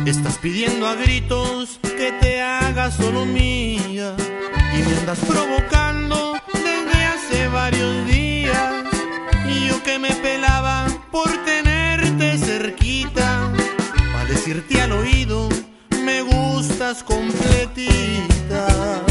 Estás pidiendo a gritos que te haga solo mía y me andas provocando desde hace varios días. Y yo que me pelaba por tenerte cerquita, para decirte al oído, me gustas completita.